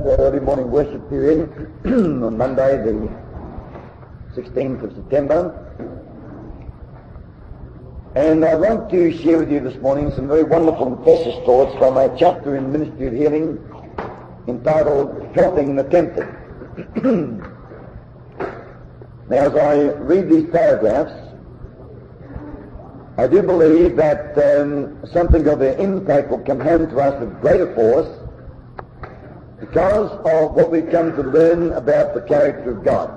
early morning worship period on Monday the 16th of September. And I'd like to share with you this morning some very wonderful and precious thoughts from a chapter in Ministry of Healing entitled Helping the Tempted. Now, as I read these paragraphs, I do believe that something of their impact will come home to us with greater force because of what we've come to learn about the character of God.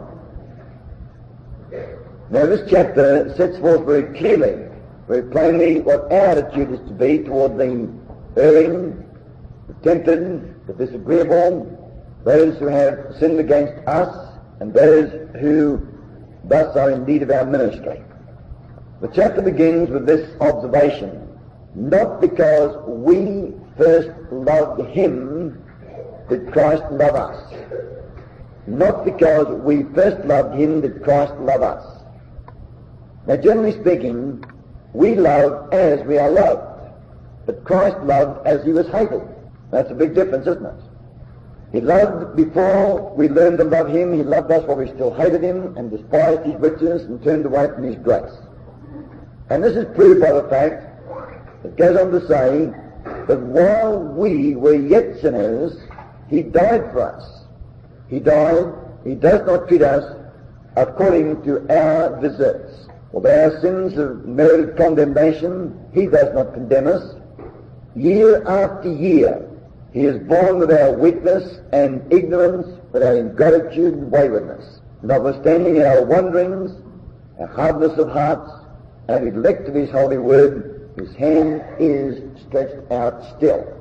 Now, this chapter sets forth very clearly, very plainly, what our attitude is to be toward the erring, the tempted, the disagreeable, those who have sinned against us, and those who thus are in need of our ministry. The chapter begins with this observation: not because we first loved him did Christ love us. Not because we first loved him did Christ love us. Now, generally speaking, we love as we are loved, but Christ loved as he was hated. That's a big difference, isn't it? He loved before we learned to love him. He loved us while we still hated him and despised his riches and turned away from his grace. And this is proved by the fact that goes on to say that while we were yet sinners, he died for us. He died. He does not treat us according to our deserts. Although our sins have merited condemnation, he does not condemn us. Year after year, he is born with our weakness and ignorance, with our ingratitude and waywardness. Notwithstanding our wanderings, our hardness of hearts, our neglect of his holy word, his hand is stretched out still.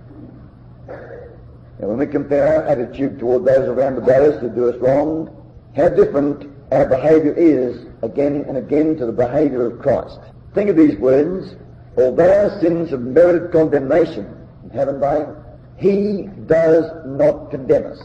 Now, when we compare our attitude toward those around about us who do us wrong, how different our behaviour is again and again to the behaviour of Christ. Think of these words: although our sins have merited condemnation, haven't they? He does not condemn us.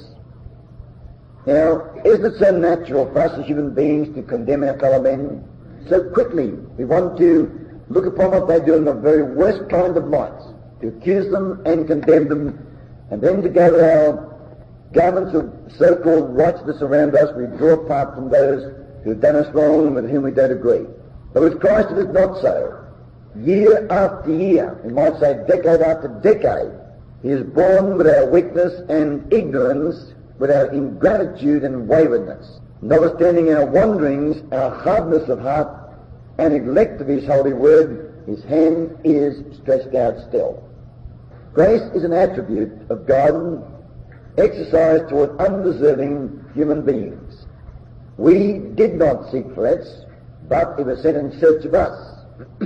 Now, isn't it so natural for us as human beings to condemn our fellow men? So quickly we want to look upon what they do in the very worst kind of lights, to accuse them and condemn them, and then to gather our garments of so-called righteousness around us, we draw apart from those who have done us wrong and with whom we don't agree. But with Christ it is not so. Year after year, we might say decade after decade, he is born with our weakness and ignorance, with our ingratitude and waywardness. Notwithstanding our wanderings, our hardness of heart, and neglect of his holy word, his hand is stretched out still. Grace is an attribute of God exercised toward undeserving human beings. We did not seek for it, but he was sent in search of us.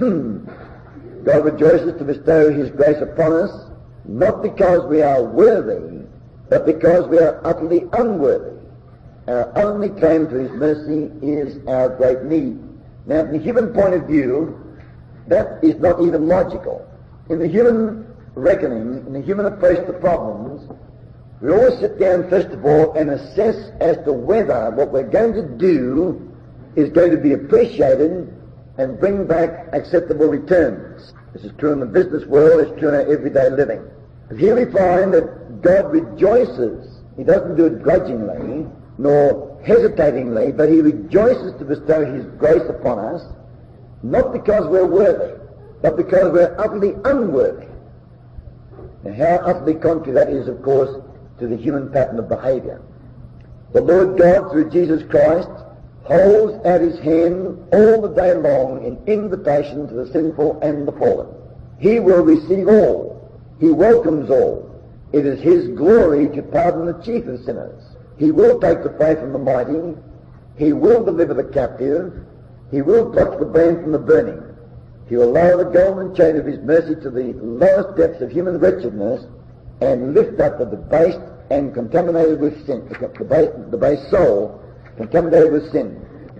God rejoices to bestow his grace upon us, not because we are worthy, but because we are utterly unworthy. Our only claim to his mercy is our great need. Now, from the human point of view, that is not even logical. In the human reckoning, in the human approach to problems, we always sit down first of all and assess as to whether what we're going to do is going to be appreciated and bring back acceptable returns. This is true in the business world, it's true in our everyday living. And here we find that God rejoices. He doesn't do it grudgingly nor hesitatingly, but he rejoices to bestow his grace upon us, not because we're worthy, but because we're utterly unworthy. And how utterly contrary that is, of course, to the human pattern of behaviour. The Lord God, through Jesus Christ, holds out his hand all the day long in invitation to the sinful and the fallen. He will receive all. He welcomes all. It is his glory to pardon the chief of sinners. He will take the prey from the mighty. He will deliver the captive. He will pluck the brand from the burning. He will lower the golden chain of his mercy to the lowest depths of human wretchedness and lift up the debased and contaminated with sin, the base soul contaminated with sin.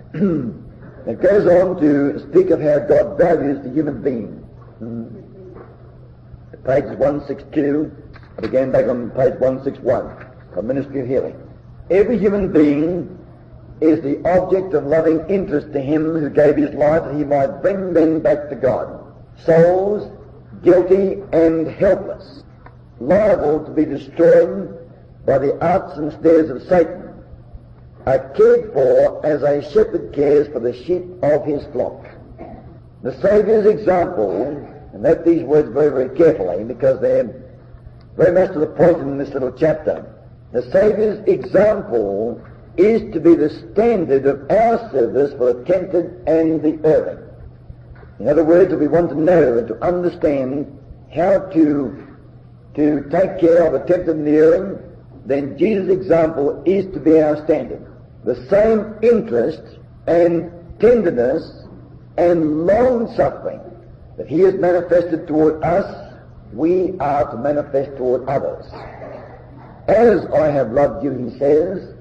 It goes on to speak of how God values the human being. Page 162, I began back on page 161 of Ministry of Healing. Every human being is the object of loving interest to him who gave his life that he might bring men back to God. Souls guilty and helpless, liable to be destroyed by the arts and snares of Satan, are cared for as a shepherd cares for the sheep of his flock. The Saviour's example, and note these words very, very carefully because they're very much to the point in this little chapter. The Saviour's example is to be the standard of our service for the tempted and the erring. In other words, if we want to know and to understand how to take care of the tempted and the erring, then Jesus' example is to be our standard. The same interest and tenderness and long-suffering that he has manifested toward us, we are to manifest toward others. As I have loved you, he says,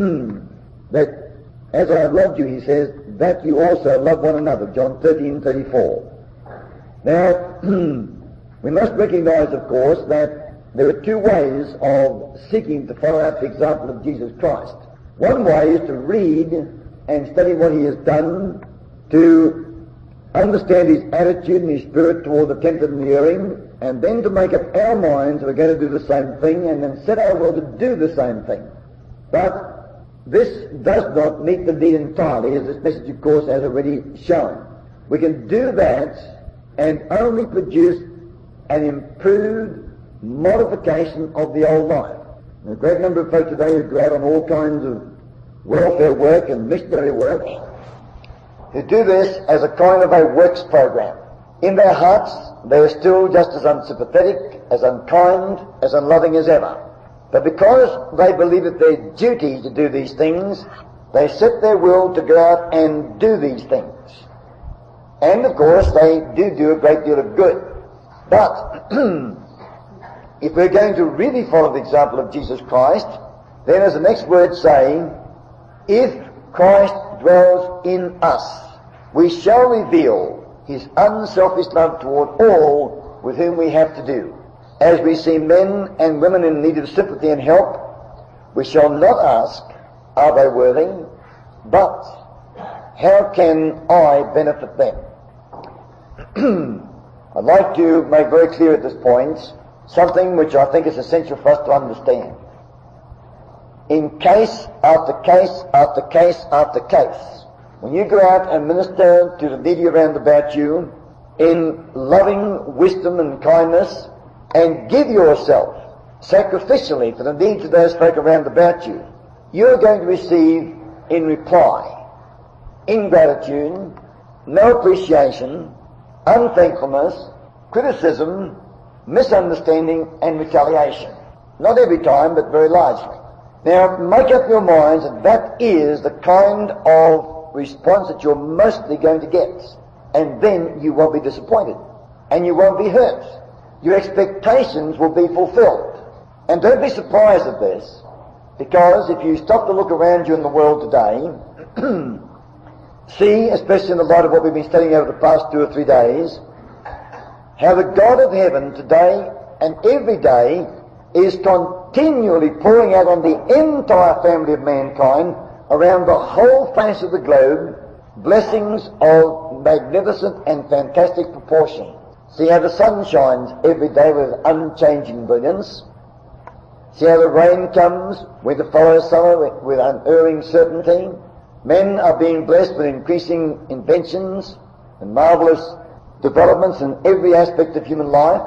that as I have loved you, he says, that you also love one another, John 13:34. Now, we must recognize, of course, that there are two ways of seeking to follow out the example of Jesus Christ. One way is to read and study what he has done, to understand his attitude and his spirit toward the tempted and the erring, and then to make up our minds we're going to do the same thing, and then set our will to do the same thing. But this does not meet the need entirely, as this message, of course, has already shown. We can do that and only produce an improved modification of the old life. And a great number of folks today who go out on all kinds of welfare work and missionary work, who do this as a kind of a works program. In their hearts, they are still just as unsympathetic, as unkind, as unloving as ever. But because they believe it their duty to do these things, they set their will to go out and do these things. And of course, they do a great deal of good. But if we're going to really follow the example of Jesus Christ, then as the next words say, if Christ dwells in us, we shall reveal his unselfish love toward all with whom we have to do. As we see men and women in need of sympathy and help, we shall not ask, are they worthy, but how can I benefit them? I'd like to make very clear at this point something which I think is essential for us to understand. In case after case after case after case, when you go out and minister to the needy around about you in loving wisdom and kindness, and give yourself sacrificially for the needs of those folk around about you, you're going to receive in reply ingratitude, no appreciation, unthankfulness, criticism, misunderstanding, and retaliation. Not every time, but very largely. Now, make up your minds that that is the kind of response that you're mostly going to get. And then you won't be disappointed. And you won't be hurt. Your expectations will be fulfilled. And don't be surprised at this, because if you stop to look around you in the world today, see, especially in the light of what we've been studying over the past 2 or 3 days, how the God of heaven today and every day is continually pouring out on the entire family of mankind around the whole face of the globe blessings of magnificent and fantastic proportion. See how the sun shines every day with unchanging brilliance. See how the rain comes, winter follows summer with unerring certainty. Men are being blessed with increasing inventions and marvelous developments in every aspect of human life.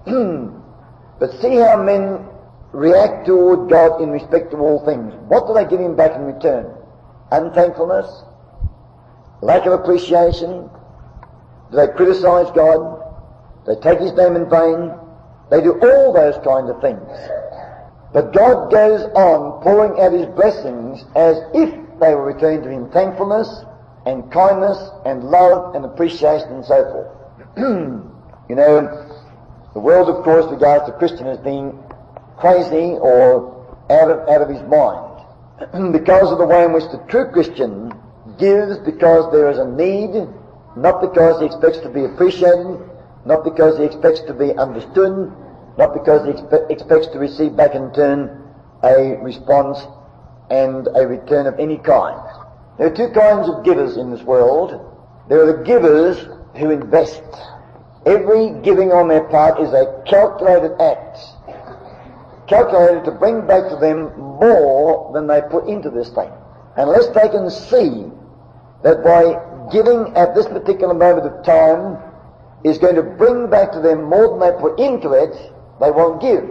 But see how men react toward God in respect to all things. What do they give him back in return? Unthankfulness? Lack of appreciation? Do they criticize God? They take his name in vain. They do all those kinds of things. But God goes on pouring out his blessings as if they were returning to him thankfulness and kindness and love and appreciation and so forth. You know, the world, of course, regards the Christian as being crazy or out of his mind because of the way in which the true Christian gives because there is a need, not because he expects to be appreciated, not because he expects to be understood, not because he expects to receive back in turn a response and a return of any kind. There are 2 kinds of givers in this world. There are the givers who invest. Every giving on their part is a calculated act, calculated to bring back to them more than they put into this thing. Unless they can see that by giving at this particular moment of time is going to bring back to them more than they put into it, they won't give.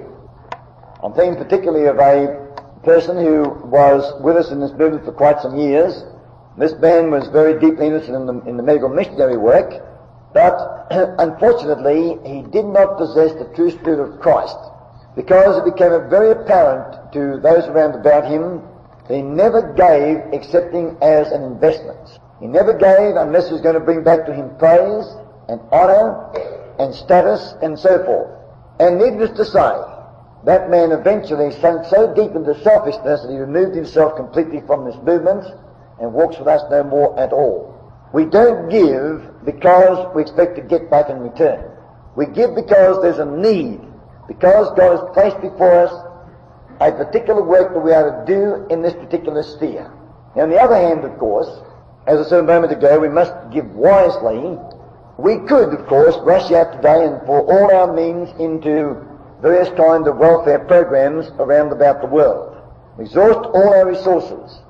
I'm thinking particularly of a person who was with us in this movement for quite some years. This man was very deeply interested in the medical missionary work, but unfortunately he did not possess the true spirit of Christ, because it became very apparent to those around about him that he never gave excepting as an investment. He never gave unless it was going to bring back to him praise and honor and status and so forth. And needless to say, that man eventually sunk so deep into selfishness that he removed himself completely from this movement and walks with us no more at all. We don't give because we expect to get back in return. We give because there's a need, because God has placed before us a particular work that we are to do in this particular sphere. Now, on the other hand, of course, as I said a moment ago, we must give wisely. We could, of course, rush out today and pour all our means into various kinds of welfare programs around about the world. Exhaust all our resources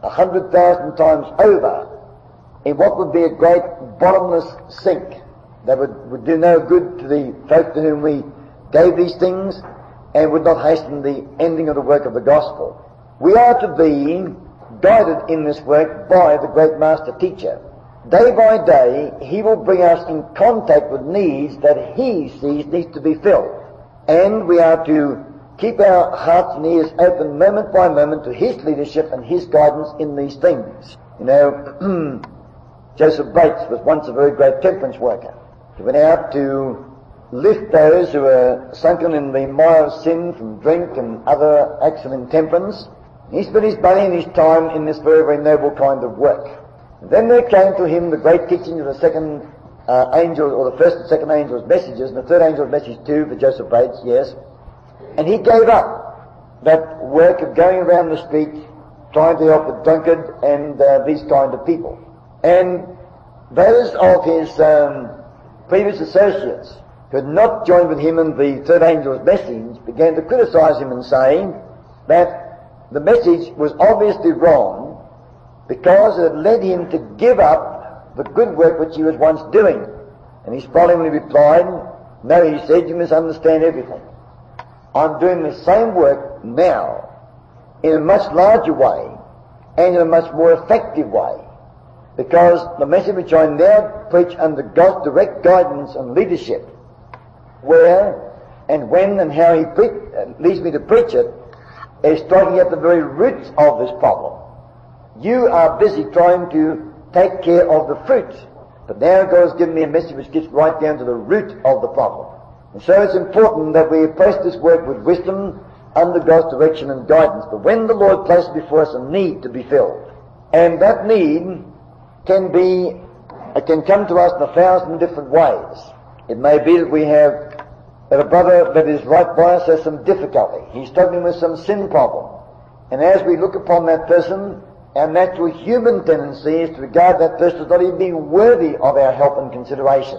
100,000 times over in what would be a great bottomless sink that would do no good to the folk to whom we gave these things and would not hasten the ending of the work of the gospel. We are to be guided in this work by the great master teacher. Day by day, he will bring us in contact with needs that he sees need to be filled. And we are to keep our hearts and ears open moment by moment to his leadership and his guidance in these things. You know, Joseph Bates was once a very great temperance worker. He went out to lift those who were sunken in the mire of sin from drink and other acts of intemperance. He spent his money and his time in this very, very noble kind of work. And then there came to him the great teaching of the second angel, or the first and second angel's messages, and the third angel's message too, for Joseph Bates, yes. And he gave up that work of going around the street trying to help the drunkard and these kind of people. And those of his previous associates who had not joined with him in the third angel's message began to criticize him and saying that the message was obviously wrong because it had led him to give up the good work which he was once doing. And he smilingly replied, "No," he said, "you misunderstand everything. I'm doing the same work now in a much larger way and in a much more effective way, because the message which I now preach under God's direct guidance and leadership, where and when and how he leads me to preach it, is striking at the very roots of this problem. You are busy trying to take care of the fruit, but now God has given me a message which gets right down to the root of the problem. And so it's important that we approach this work with wisdom under God's direction and guidance. But when the Lord places before us a need to be filled, and that need can come to us in 1,000 different ways. It may be that we have that a brother that is right by us has some difficulty. He's struggling with some sin problem. And as we look upon that person, our natural human tendency is to regard that person as not even being worthy of our help and consideration.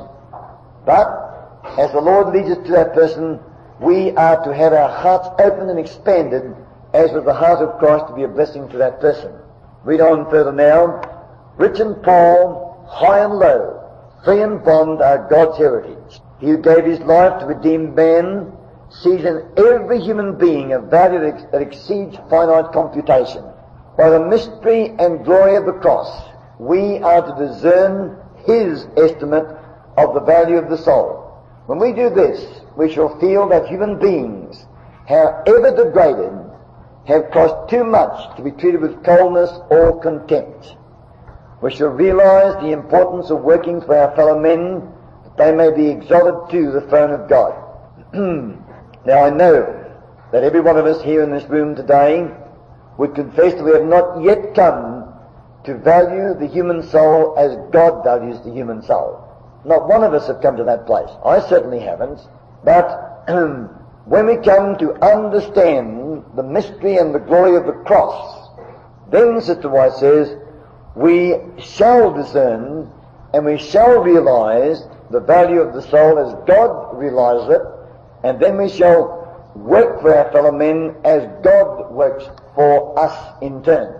But as the Lord leads us to that person, we are to have our hearts open and expanded, as with the heart of Christ, to be a blessing to that person. Read on further now. Rich and poor, high and low, free and bond are God's heritage. He who gave his life to redeem man sees in every human being a value that exceeds finite computation. By the mystery and glory of the cross, we are to discern his estimate of the value of the soul. When we do this, we shall feel that human beings, however degraded, have cost too much to be treated with coldness or contempt. We shall realize the importance of working for our fellow men, that they may be exalted to the throne of God. Now I know that every one of us here in this room today would confess that we have not yet come to value the human soul as God values the human soul. Not one of us have come to that place. I certainly haven't. But when we come to understand the mystery and the glory of the cross, then, Sister White says, we shall discern and we shall realize the value of the soul as God realizes it, and then we shall work for our fellow men as God works for us in turn.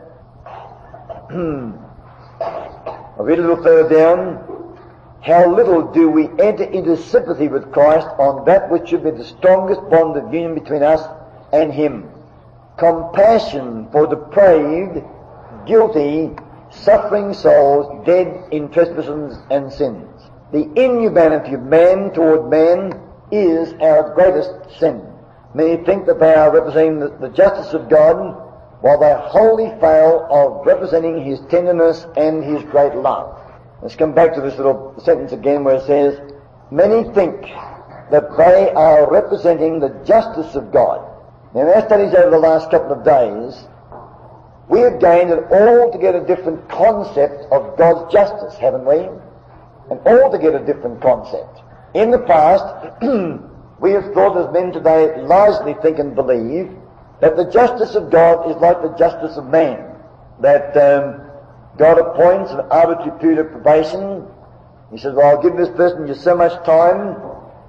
I read a little further down. How little do we enter into sympathy with Christ on that which should be the strongest bond of union between us and Him. Compassion for depraved, guilty, suffering souls dead in trespasses and sins. The inhumanity of man toward man is our greatest sin. Many think that they are representing the justice of God, while they wholly fail of representing His tenderness and His great love. Let's come back to this little sentence again where it says, many think that they are representing the justice of God. Now in our studies over the last couple of days, we have gained an altogether different concept of God's justice, haven't we? An altogether different concept. In the past, we have thought, as men today largely think and believe, that the justice of God is like the justice of man. That God appoints an arbitrary period of probation. He says, well, I'll give this person just so much time,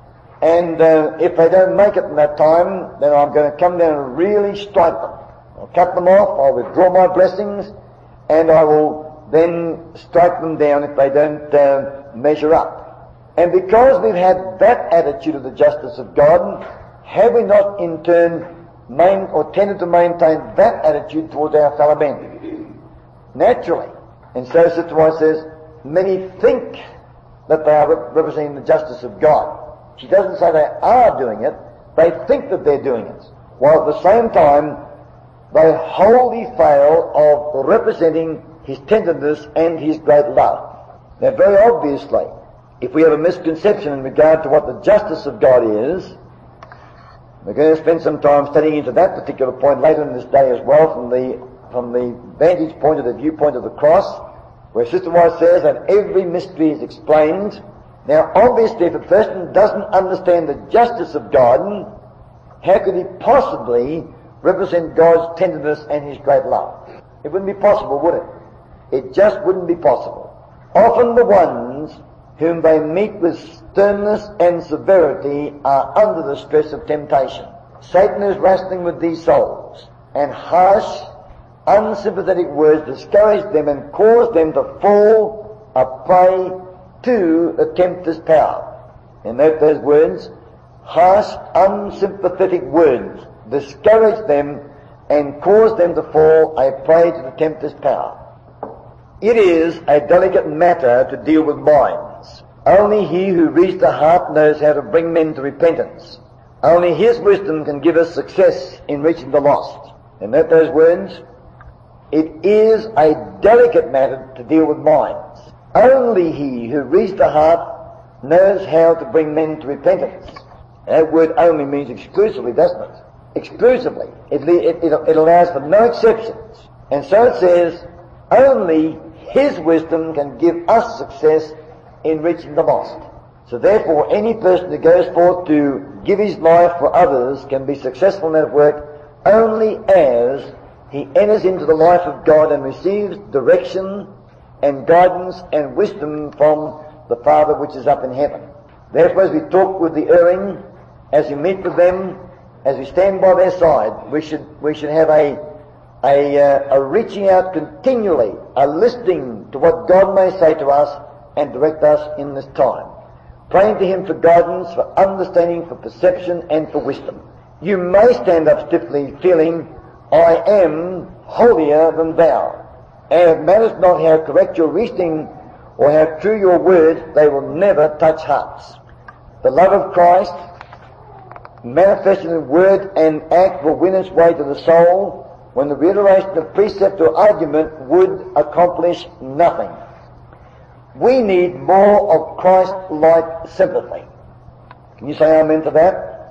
and if they don't make it in that time, then I'm going to come down and really strike them. I'll cut them off, I'll withdraw my blessings, and I will then strike them down if they don't measure up. And because we've had that attitude of the justice of God, have we not in turn tended to maintain that attitude towards our fellow men? Naturally. And so Sister White says, many think that they are representing the justice of God. She doesn't say they are doing it, they think that they're doing it. While at the same time, they wholly fail of representing His tenderness and His great love. Now very obviously, if we have a misconception in regard to what the justice of God is, we're going to spend some time studying into that particular point later in this day as well from the vantage point of the viewpoint of the cross, where Sister White says that every mystery is explained. Now obviously if a person doesn't understand the justice of God, how could he possibly represent God's tenderness and His great love? It wouldn't be possible, would it? It just wouldn't be possible. Often the ones whom they meet with sternness and severity are under the stress of temptation. Satan is wrestling with these souls, and harsh, unsympathetic words discourage them and cause them to fall a prey to the tempter's power. And note those words, harsh, unsympathetic words discourage them and cause them to fall a prey to the tempter's power. It is a delicate matter to deal with minds. Only He who reads the heart knows how to bring men to repentance. Only His wisdom can give us success in reaching the lost. And note those words. It is a delicate matter to deal with minds. Only He who reads the heart knows how to bring men to repentance. That word only means exclusively, doesn't it? Exclusively. It allows for no exceptions. And so it says, only His wisdom can give us success in reaching the lost. So therefore, any person who goes forth to give his life for others can be successful in that work only as he enters into the life of God and receives direction and guidance and wisdom from the Father which is up in heaven. Therefore, as we talk with the erring, as we meet with them, as we stand by their side, we should have a reaching out continually, a listening to what God may say to us and direct us in this time. Praying to Him for guidance, for understanding, for perception, and for wisdom. You may stand up stiffly feeling, I am holier than thou. And it matters not how correct your reasoning or how true your words, they will never touch hearts. The love of Christ, manifested in word and act, will win its way to the soul when the reiteration of precept or argument would accomplish nothing. We need more of Christ-like sympathy. Can you say amen to that?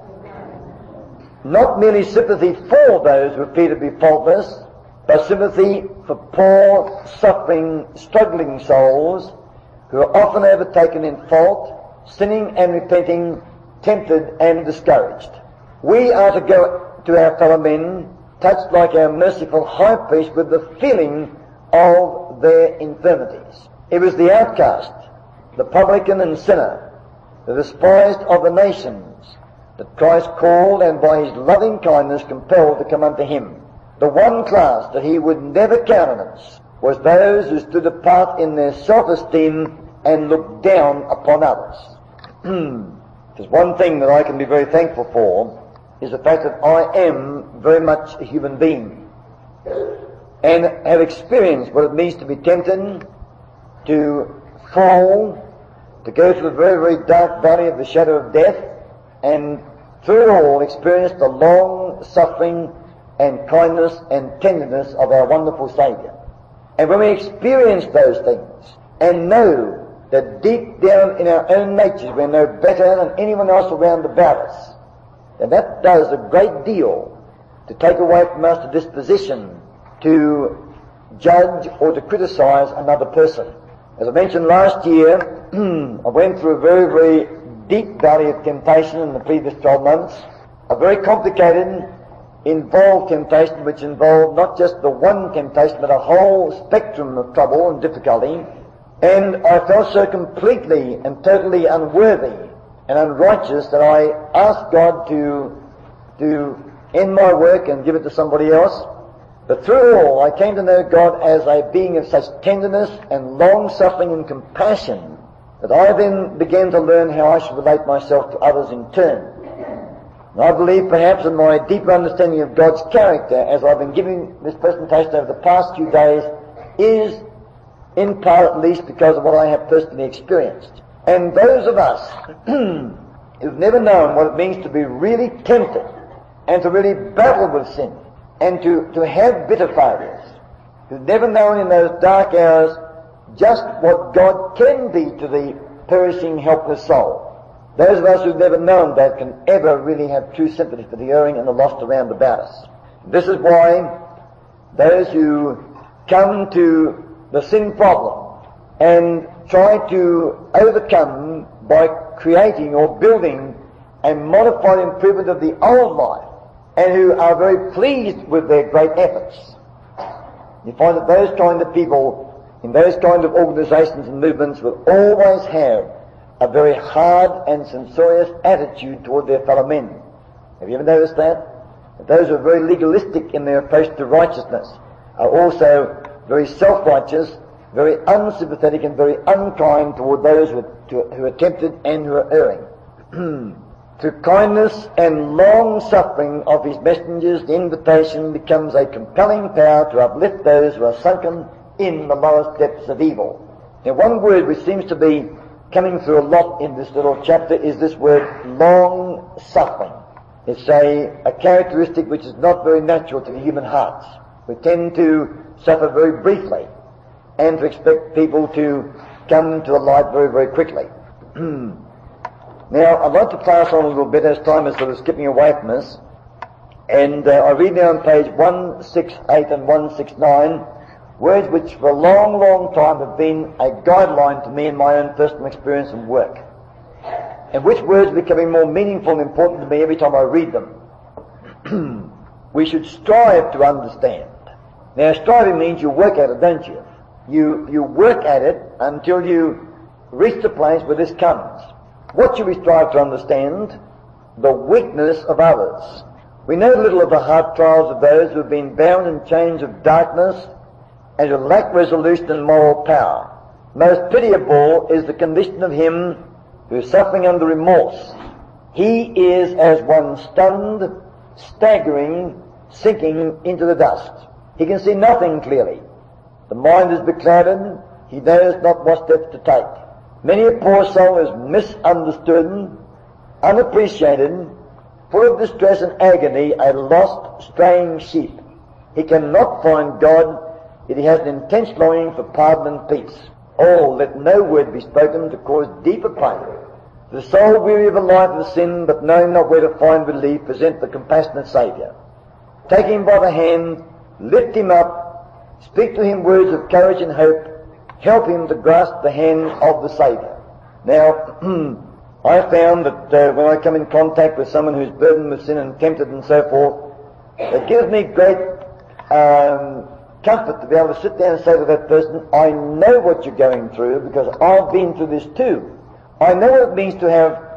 Not merely sympathy for those who appear to be faultless, but sympathy for poor, suffering, struggling souls who are often overtaken in fault, sinning and repenting, tempted and discouraged. We are to go to our fellow men, touched like our merciful high priest with the feeling of their infirmities. It was the outcast, the publican and sinner, the despised of the nations, that Christ called and by his loving kindness compelled to come unto him. The one class that he would never countenance was those who stood apart in their self-esteem and looked down upon others. There's one thing that I can be very thankful for, is the fact that I am very much a human being and have experienced what it means to be tempted, to fall, to go through the very, very dark valley of the shadow of death, and through it all experienced the long suffering and kindness and tenderness of our wonderful Saviour. And when we experience those things and know that deep down in our own natures we're no better than anyone else around about us, then that does a great deal to take away from us the disposition to judge or to criticize another person. As I mentioned last year, I went through a very, very deep valley of temptation in the previous 12 months, a very complicated, involved temptation which involved not just the one temptation but a whole spectrum of trouble and difficulty, and I felt so completely and totally unworthy and unrighteous that I asked God to end my work and give it to somebody else. But through it all, I came to know God as a being of such tenderness and long-suffering and compassion that I then began to learn how I should relate myself to others in turn. And I believe perhaps in my deeper understanding of God's character, as I've been giving this presentation over the past few days, is in part at least because of what I have personally experienced. And those of us who've never known what it means to be really tempted and to really battle with sin and to have bitter failures, who've never known in those dark hours just what God can be to the perishing, helpless soul. Those of us who've never known that can ever really have true sympathy for the erring and the lost around about us. This is why those who come to the sin problem and try to overcome by creating or building a modified improvement of the old life, and who are very pleased with their great efforts, you find that those kind of people in those kind of organizations and movements will always have a very hard and censorious attitude toward their fellow men. Have you ever noticed that? That those who are very legalistic in their approach to righteousness are also very self-righteous, very unsympathetic and very unkind toward those who are tempted and who are erring. Through kindness and long-suffering of his messengers, the invitation becomes a compelling power to uplift those who are sunken in the lowest depths of evil. Now, one word which seems to be coming through a lot in this little chapter is this word long-suffering. It's a characteristic which is not very natural to the human hearts. We tend to suffer very briefly and to expect people to come to the light very, very quickly. Now, I'd like to pass on a little bit as time is sort of skipping away from us. And I read now on page 168 and 169 words which for a long, long time have been a guideline to me in my own personal experience and work, and which words are becoming more meaningful and important to me every time I read them. We should strive to understand. Now, striving means you work at it, don't you? You work at it until you reach the place where this comes. What should we strive to understand? The weakness of others. We know little of the heart trials of those who have been bound in chains of darkness and who lack resolution and moral power. Most pitiable is the condition of him who is suffering under remorse. He is as one stunned, staggering, sinking into the dust. He can see nothing clearly. The mind is beclouded. He knows not what steps to take. Many a poor soul is misunderstood, unappreciated, full of distress and agony, a lost, straying sheep. He cannot find God, yet he has an intense longing for pardon and peace. Oh, let no word be spoken to cause deeper pain. The soul weary of a life of sin, but knowing not where to find relief, present the compassionate Saviour. Take him by the hand, lift him up, speak to him words of courage and hope, help him to grasp the hand of the Saviour. Now, I found that when I come in contact with someone who's burdened with sin and tempted and so forth, it gives me great comfort to be able to sit down and say to that person, I know what you're going through because I've been through this too. I know what it means to have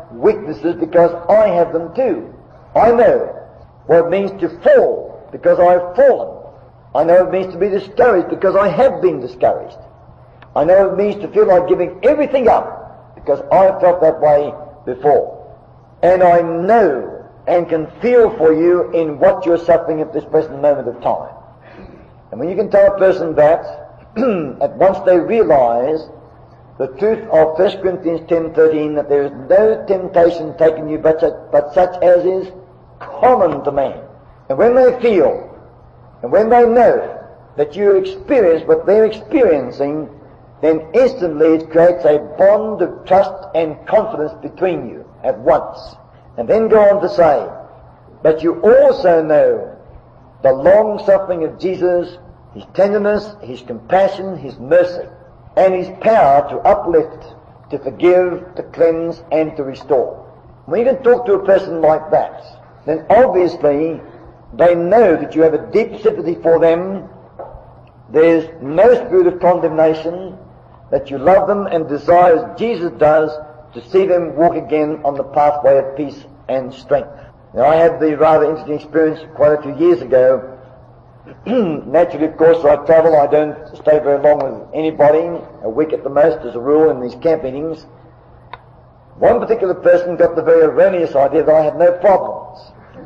weaknesses because I have them too. I know what it means to fall because I've fallen. I know what it means to be discouraged because I have been discouraged. I know what it means to feel like giving everything up because I felt that way before. And I know and can feel for you in what you're suffering at this present moment of time. And when you can tell a person that, at once they realize the truth of 1 Corinthians 10:13, that there is no temptation taken you but such as is common to man. And when they feel, and when they know that you experience what they're experiencing, then instantly it creates a bond of trust and confidence between you at once. And then go on to say, but you also know the long suffering of Jesus, his tenderness, his compassion, his mercy, and his power to uplift, to forgive, to cleanse, and to restore. When you can talk to a person like that, then obviously they know that you have a deep sympathy for them. There's no spirit of condemnation, that you love them and desire, as Jesus does, to see them walk again on the pathway of peace and strength. Now, I had the rather interesting experience quite a few years ago. Naturally, of course, I travel. I don't stay very long with anybody, a week at the most as a rule in these camp meetings. One particular person got the very erroneous idea that I had no problems.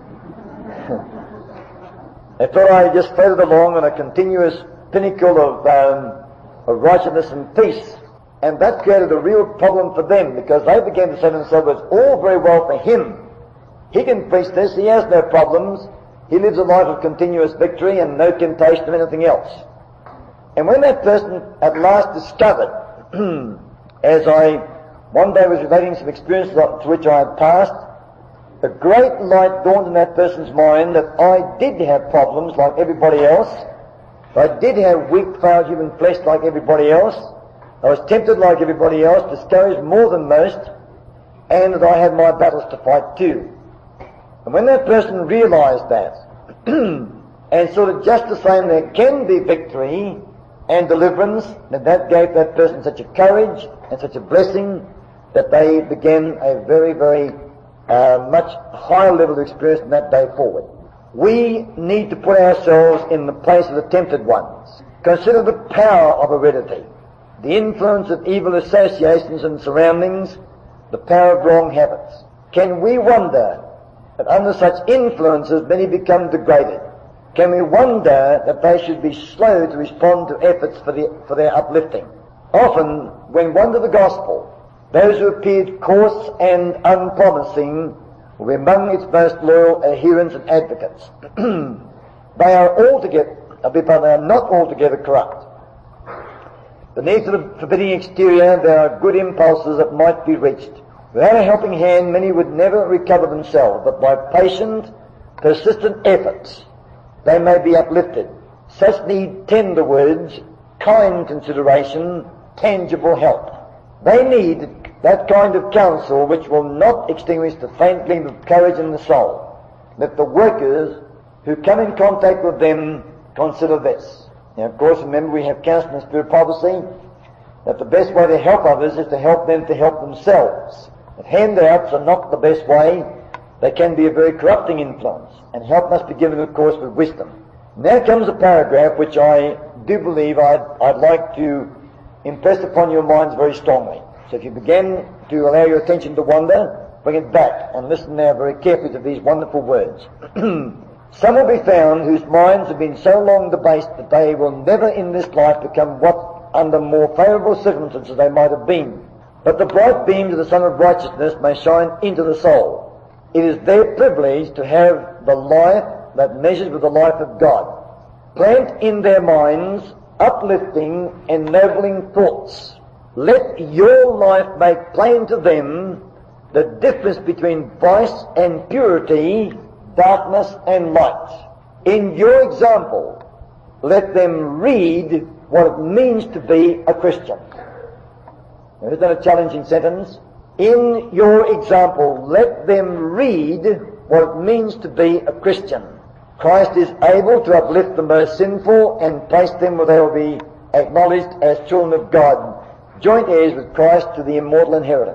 They thought I just floated along on a continuous pinnacle of righteousness and peace. And that created a real problem for them, because they began to say to themselves, it's all very well for him. He can preach this, he has no problems, he lives a life of continuous victory and no temptation of anything else. And when that person at last discovered, as I one day was relating some experiences to which I had passed, a great light dawned in that person's mind that I did have problems like everybody else. I did have weak, frail human flesh like everybody else. I was tempted like everybody else, discouraged more than most, and that I had my battles to fight too. And when that person realized that, and sort of just the same there can be victory and deliverance, that gave that person such a courage and such a blessing that they began a very, very much higher level of experience from that day forward. We need to put ourselves in the place of the tempted ones. Consider the power of heredity, the influence of evil associations and surroundings, the power of wrong habits. Can we wonder that under such influences many become degraded? Can we wonder that they should be slow to respond to efforts for their uplifting? Often, when one to the gospel, those who appeared coarse and unpromising will be among its most loyal adherents and advocates. They are not altogether corrupt. Beneath the forbidding exterior there are good impulses that might be reached. Without a helping hand, many would never recover themselves, but by patient, persistent efforts, they may be uplifted. Such need tender words, kind consideration, tangible help. They need that kind of counsel which will not extinguish the faint gleam of courage in the soul. Let the workers who come in contact with them consider this. Now, of course, remember we have counseling and spirit prophecy, that the best way to help others is to help them to help themselves. If handouts are not the best way, they can be a very corrupting influence, and help must be given, of course, with wisdom. Now comes a paragraph which I do believe I'd like to impress upon your minds very strongly. So if you begin to allow your attention to wander, bring it back and listen now very carefully to these wonderful words. Some will be found whose minds have been so long debased that they will never in this life become what under more favourable circumstances they might have been. But the bright beams of the Sun of Righteousness may shine into the soul. It is their privilege to have the life that measures with the life of God. Plant in their minds uplifting, ennobling thoughts. Let your life make plain to them the difference between vice and purity, darkness and light. In your example, let them read what it means to be a Christian. Now, isn't that a challenging sentence? In your example, let them read what it means to be a Christian. Christ is able to uplift the most sinful and place them where they will be acknowledged as children of God, joint heirs with Christ to the immortal inheritance.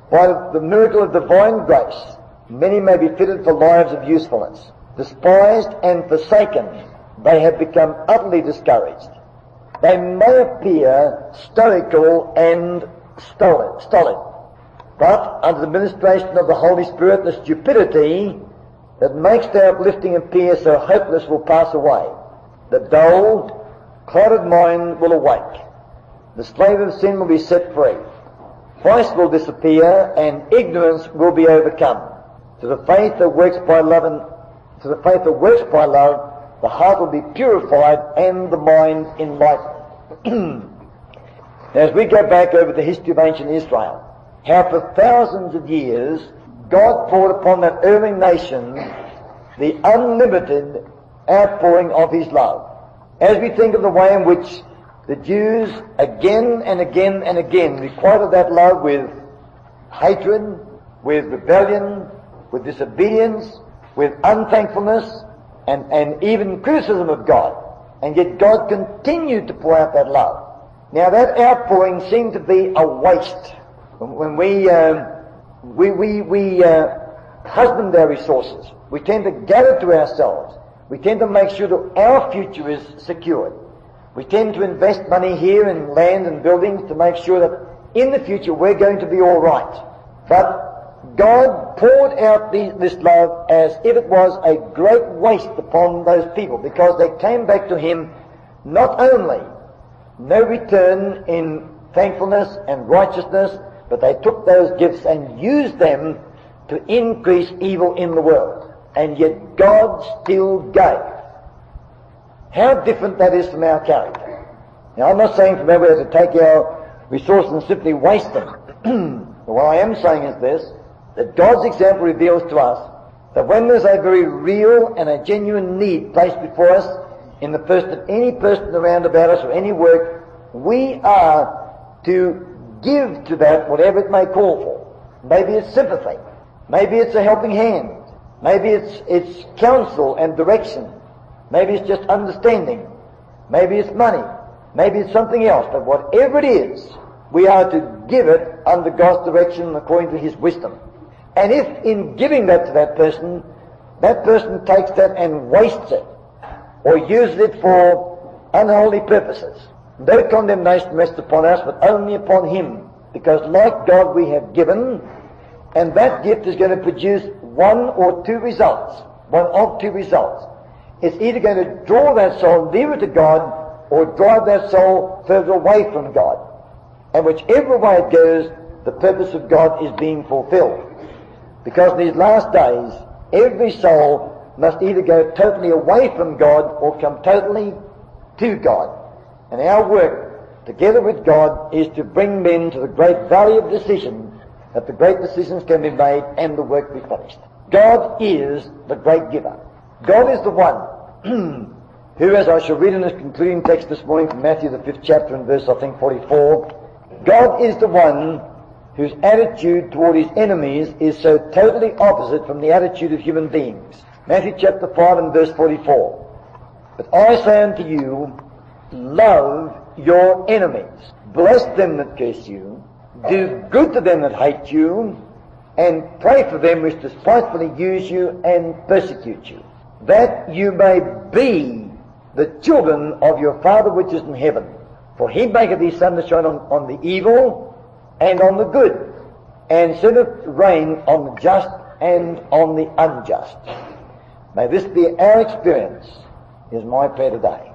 By the miracle of divine grace, many may be fitted for lives of usefulness. Despised and forsaken, they have become utterly discouraged. They may appear stoical and stolid, but under the ministration of the Holy Spirit, the stupidity that makes their uplifting appear so hopeless will pass away. The dull, clouded mind will awake. The slave of sin will be set free. Vice will disappear and ignorance will be overcome. To the faith that works by love, the heart will be purified and the mind enlightened. As we go back over the history of ancient Israel, how for thousands of years God poured upon that early nation the unlimited outpouring of His love. As we think of the way in which the Jews again and again and again requited that love with hatred, with rebellion, with disobedience, with unthankfulness, and even criticism of God. And yet God continued to pour out that love. Now that outpouring seemed to be a waste. When we husband our resources, we tend to gather to ourselves. We tend to make sure that our future is secured. We tend to invest money here in land and buildings to make sure that in the future we're going to be all right. But God poured out this love as if it was a great waste upon those people, because they came back to Him not only no return in thankfulness and righteousness, but they took those gifts and used them to increase evil in the world. And yet God still gave. How different that is from our character. Now, I'm not saying from everywhere to take our resources and simply waste them. But what I am saying is this, that God's example reveals to us that when there's a very real and a genuine need placed before us in the person of any person around about us or any work, we are to give to that whatever it may call for. Maybe it's sympathy. Maybe it's a helping hand. Maybe it's counsel and direction. Maybe it's just understanding. Maybe it's money. Maybe it's something else. But whatever it is, we are to give it under God's direction according to His wisdom. And if in giving that to that person takes that and wastes it, or uses it for unholy purposes, no condemnation rests upon us, but only upon him. Because like God we have given, and that gift is going to produce one of two results. It's either going to draw that soul nearer to God, or drive that soul further away from God. And whichever way it goes, the purpose of God is being fulfilled. Because in these last days, every soul must either go totally away from God or come totally to God. And our work, together with God, is to bring men to the great valley of decision, that the great decisions can be made and the work be finished. God is the great giver. God is the one who, as I shall read in this concluding text this morning from Matthew the 5th chapter and verse, I think, 44, God is the one whose attitude toward his enemies is so totally opposite from the attitude of human beings. Matthew chapter 5 and verse 44. But I say unto you, love your enemies. Bless them that curse you. Do good to them that hate you. And pray for them which despitefully use you and persecute you, that you may be the children of your Father which is in heaven. For he maketh his sun to shine on the evil and on the good, and sendeth rain on the just and on the unjust. May this be our experience, is my prayer today.